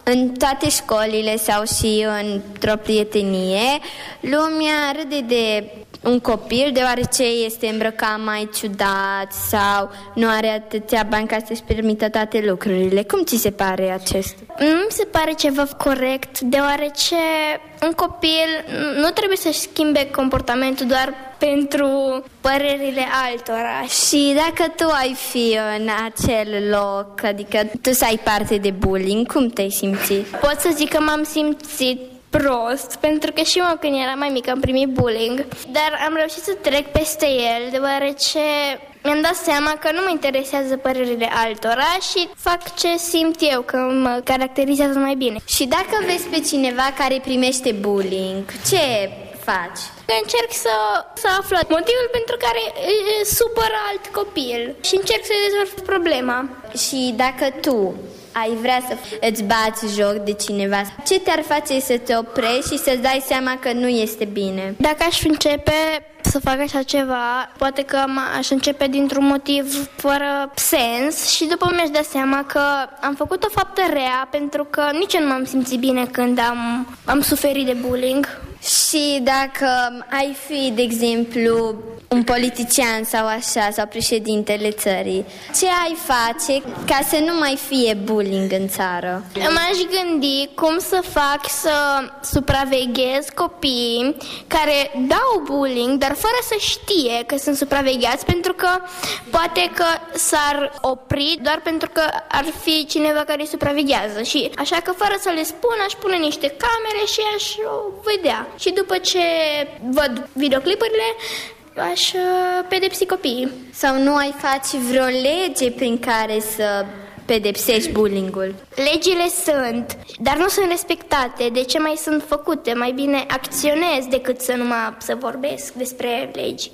în toate școlile sau și într-o prietenie, lumea râde de un copil deoarece este îmbrăcat mai ciudat sau nu are atâția bani ca să-și permită toate lucrurile. Cum ți se pare acesta? Nu mi se pare ceva corect, deoarece un copil nu trebuie să-și schimbe comportamentul doar pentru părerile altora. Și dacă tu ai fi în acel loc, adică tu să ai parte de bullying, cum te-ai simțit? Pot să zic că m-am simțit prost, pentru că și eu când eram mai mică am primit bullying, dar am reușit să trec peste el, deoarece mi-am dat seama că nu mă interesează părerile altora și fac ce simt eu, că mă caracterizează mai bine. Și dacă vezi pe cineva care primește bullying, ce faci? Încerc să aflu motivul pentru care supără alt copil și încerc să rezolv problema. Și dacă tu ai vrea să îți bați joc de cineva, ce te-ar face să te oprești și să-ți dai seama că nu este bine? Dacă aș începe să fac așa ceva, poate că aș începe dintr-un motiv fără sens și după mi-aș da seama că am făcut o faptă rea, pentru că nici eu nu m-am simțit bine când am suferit de bullying. Și dacă ai fi, de exemplu, un politician sau așa, sau președintele țării, ce ai face ca să nu mai fie bullying în țară? M-aș gândi cum să fac să supraveghez copiii care dau bullying, dar fără să știe că sunt supravegheați, pentru că poate că s-ar opri doar pentru că ar fi cineva care îi supraveghează. Și așa că fără să le spun, aș pune niște camere și aș vedea. Și după ce văd videoclipurile, aș pedepsi copiii. Sau nu ai face vreo lege prin care să pedepsești bullying-ul? Legile sunt, dar nu sunt respectate. De ce mai sunt făcute? Mai bine acționez decât să numai să vorbesc despre legi.